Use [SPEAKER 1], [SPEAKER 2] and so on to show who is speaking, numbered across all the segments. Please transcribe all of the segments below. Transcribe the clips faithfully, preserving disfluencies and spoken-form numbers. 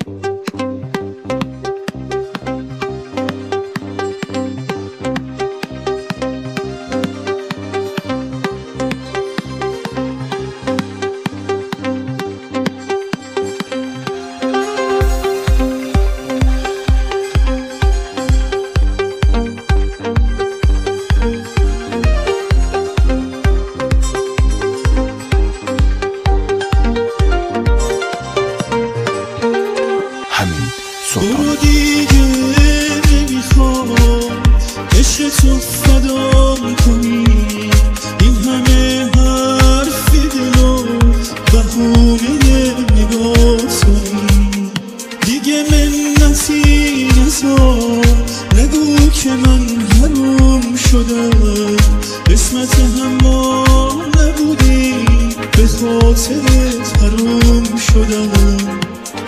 [SPEAKER 1] برو دیگه نمیخوام عشق تو فدا کنی، این همه حرف دلو بهونه نگاه کنی. دیگه منتی نزار، نگو که من حروم شدم، قسمت هم ما نبودی به خاطرت حروم شدم.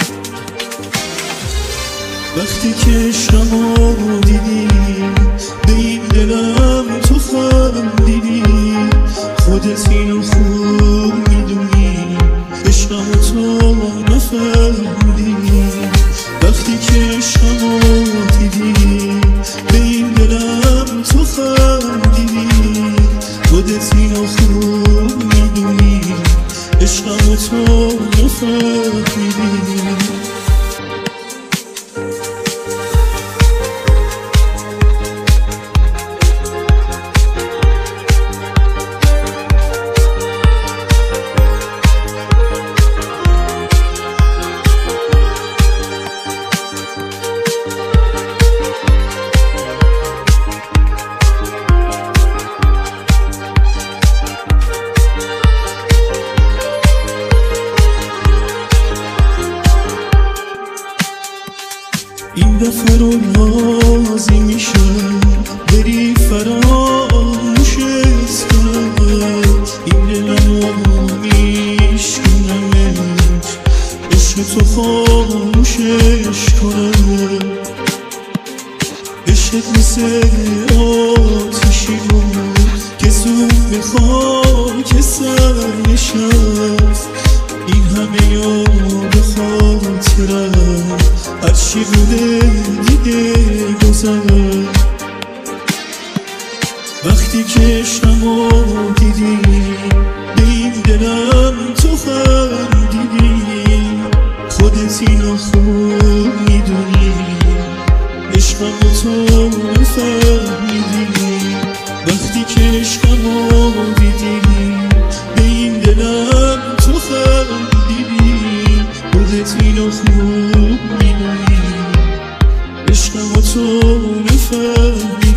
[SPEAKER 1] وقتی که شما دیدی به این دلم تو خندیدی، خودت اینو خوب میدونی عشقم تو نفهمیدی. وقتی که شما دیدی به این دلم تو خندیدی، خودت اینو خوب میدونی عشقم تو نفهمیدی. این دفعه رو راضی میشم بری فراموشت کنم، این دلم رو میشکنمش عشق تو خاموشش کنم. عشقت مثل آتیشی بود که زود به خاک سر نشست، این همه یاد خاطرم هرچی بوده دیگه گذشت. وقتی که شما دیدی به این دلم تو خندیدی، خودت اینو خوب میدونی عشقم تو نفهمیدی. وقتی که عشقمو دیدی به این دلم تو خندیدی، خودت اینو خوب میدونی عشقمو تو نفهمیدی.